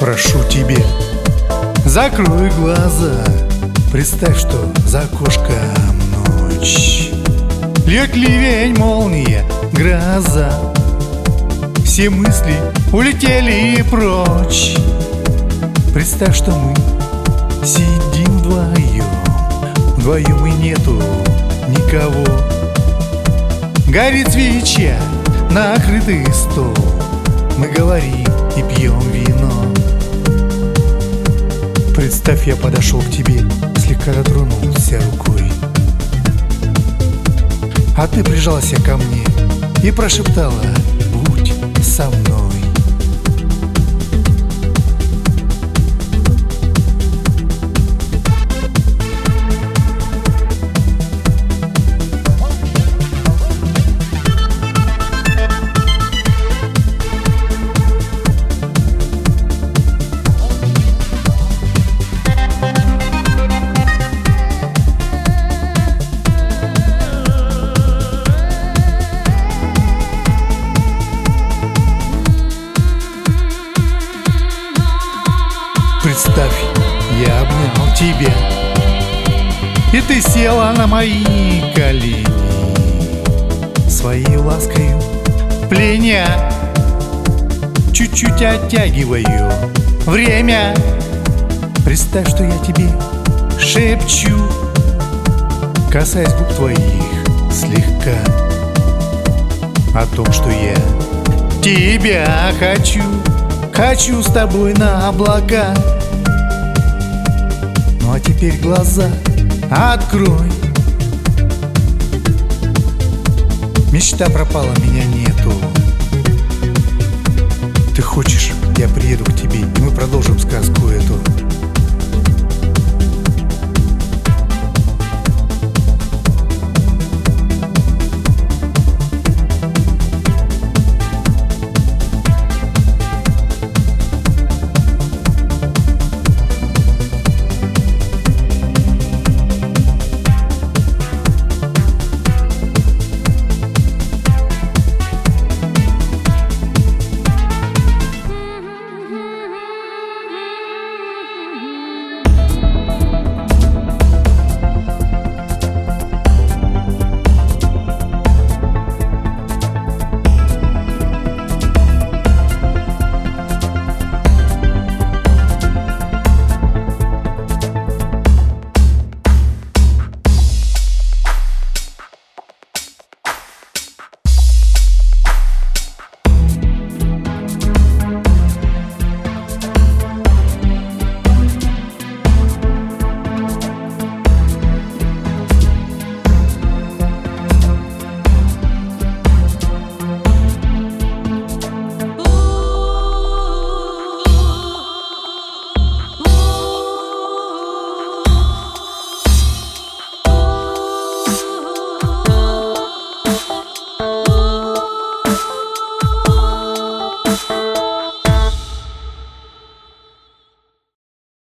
прошу тебя, закрой глаза. Представь, что за окошком ночь, льет ливень, молния, гроза. Все мысли улетели прочь. Представь, что мы сидим вдвоем и нету никого. Горит свеча, накрытый стол, мы говорим и пьем вино. Представь, я подошел к тебе, слегка дотронулся рукой, а ты прижалась ко мне и прошептала: будь со мной. Представь, я обнял тебя, и ты села на мои колени, своей ласкою пленя. Чуть-чуть оттягиваю время. Представь, что я тебе шепчу, касаясь губ твоих слегка, о том, что я тебя хочу. Хочу с тобой на облака. Ну а теперь глаза открой. Мечта пропала, меня нету. Ты хочешь, я приеду к тебе, и мы продолжим сказку эту.